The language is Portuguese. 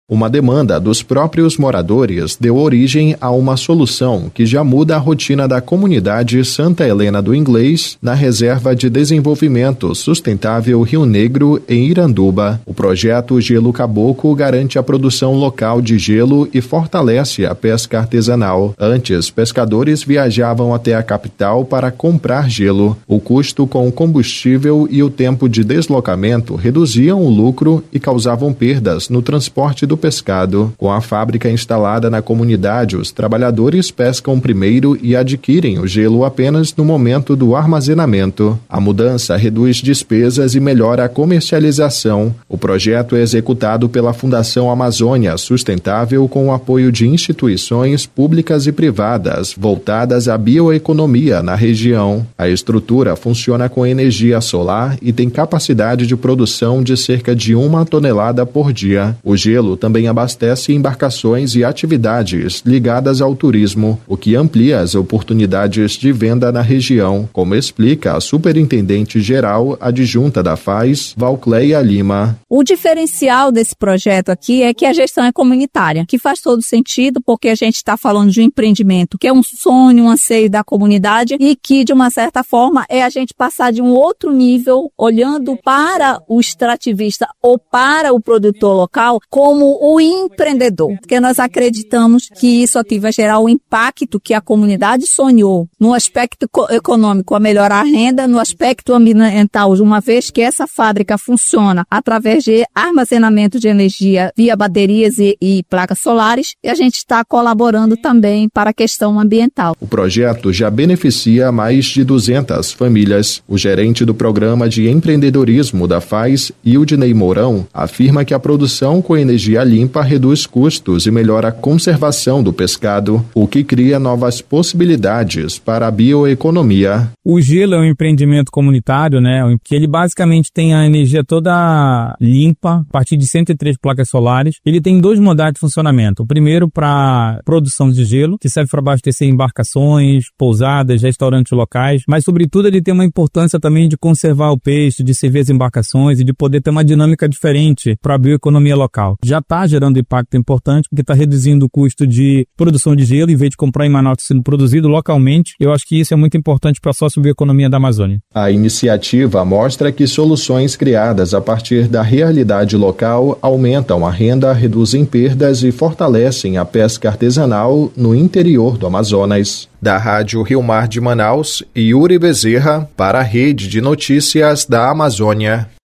Uma demanda dos próprios moradores deu origem a uma solução que já muda a rotina da comunidade Santa Helena do Inglês na Reserva de Desenvolvimento Sustentável Rio Negro, em Iranduba. O projeto Gelo Caboclo garante a produção local de gelo e fortalece a pesca artesanal. Antes, pescadores viajavam até a capital para comprar gelo. O custo com o combustível e o tempo de deslocamento reduziam o lucro e causavam perdas no transporte do pescado. Com a fábrica instalada na comunidade, os trabalhadores pescam primeiro e adquirem o gelo apenas no momento do armazenamento. A mudança reduz despesas e melhora a comercialização. O projeto é executado pela Fundação Amazônia Sustentável com o apoio de instituições públicas e privadas voltadas à bioeconomia na região. A estrutura funciona com energia solar e tem capacidade de produção de cerca de 1 tonelada por dia. O gelo também abastece embarcações e atividades ligadas ao turismo, o que amplia as oportunidades de venda na região, como explica a superintendente-geral adjunta da FAES, Valcleia Lima. O diferencial desse projeto aqui é que a gestão é comunitária, que faz todo sentido porque a gente está falando de um empreendimento que é um sonho, um anseio da comunidade e que, de uma certa forma, é a gente passar de um outro nível, olhando para o extrativista ou para o produtor local como o empreendedor, porque nós acreditamos que isso aqui vai gerar o impacto que a comunidade sonhou no aspecto econômico, a melhorar a renda, no aspecto ambiental, uma vez que essa fábrica funciona através de armazenamento de energia via baterias e placas solares, e a gente está colaborando também para a questão ambiental. O projeto já beneficia mais de 200 famílias. O gerente do programa de empreendedorismo da FAES, Ildinei Mourão, afirma que a produção com energia limpa reduz custos e melhora a conservação do pescado, o que cria novas possibilidades para a bioeconomia. O gelo é um empreendimento comunitário, que ele basicamente tem a energia toda limpa, a partir de 103 placas solares. Ele tem 2 modalidades de funcionamento. O primeiro para produção de gelo, que serve para abastecer embarcações, pousadas, restaurantes locais, mas sobretudo ele tem uma importância também de conservar o peixe, de servir as embarcações e de poder ter uma dinâmica diferente para a bioeconomia local. Já está gerando impacto importante, porque está reduzindo o custo de produção de gelo, em vez de comprar em Manaus sendo produzido localmente. Eu acho que isso é muito importante para a sociobioeconomia da Amazônia. A iniciativa mostra que soluções criadas a partir da realidade local aumentam a renda, reduzem perdas e fortalecem a pesca artesanal no interior do Amazonas. Da Rádio Rio Mar de Manaus, Yuri Bezerra, para a Rede de Notícias da Amazônia.